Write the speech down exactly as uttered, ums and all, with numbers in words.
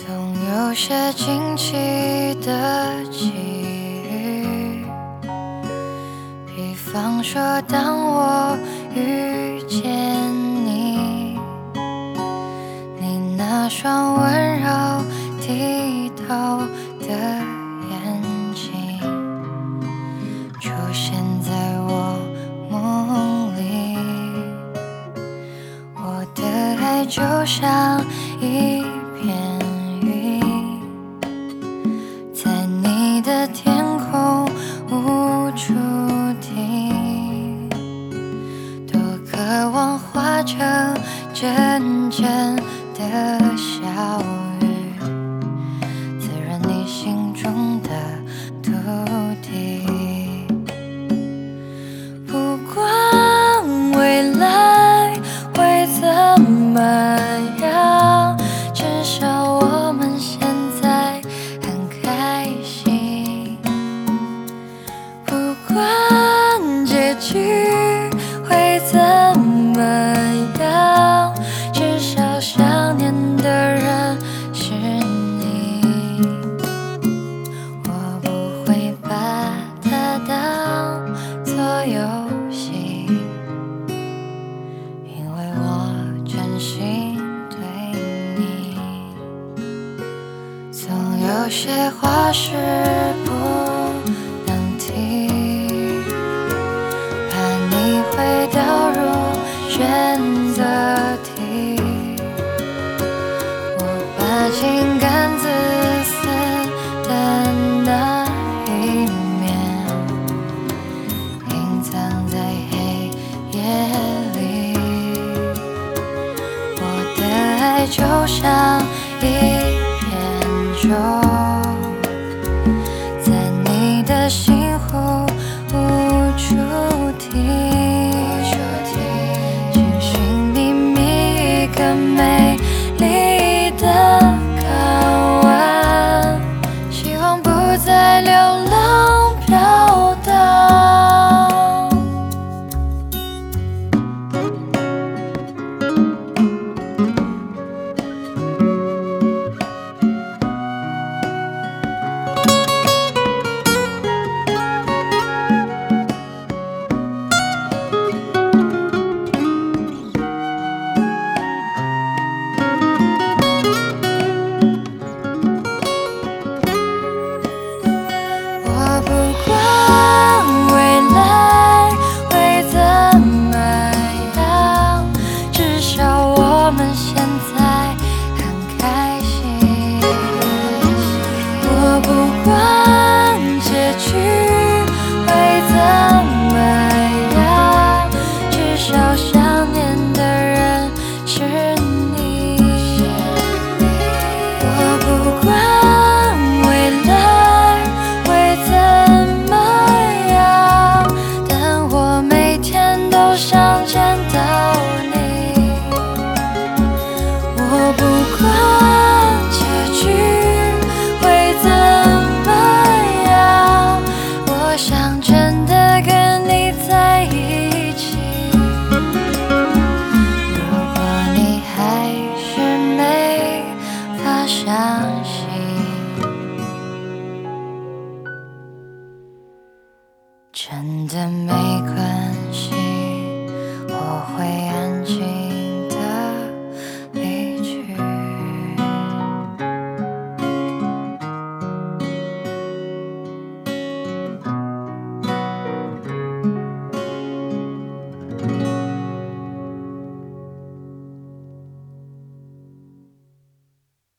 总有些惊奇的际遇，比方说当我遇见你，你那双温柔剔透的眼睛出现在我梦里，我的爱就像一片云，在你的天空无处停，多渴望化成阵阵的小雨，滋润你心中的土地。不管未来会怎么样，至少我们现在很开心。不管结局会怎么样，至少想念的人是你。我不会把它当作游戏，因为我真心对你。总有些话是不能提，怕你会掉入选择题。我把情感自私的那一面隐藏在黑夜里，我的爱就像一片舟，在你的心湖无处停，寻寻觅觅一个美丽的港湾，希望不再流浪飘荡。我不管未来会怎么样，至少我们现在很开心。我不管结局会怎么样，至少想念的人是你。我不管未来会怎么样，但我每天都想见到你。我不管结局会怎么样，我想真的跟你在一起。如果你还是没法相信，真的没关系，我会安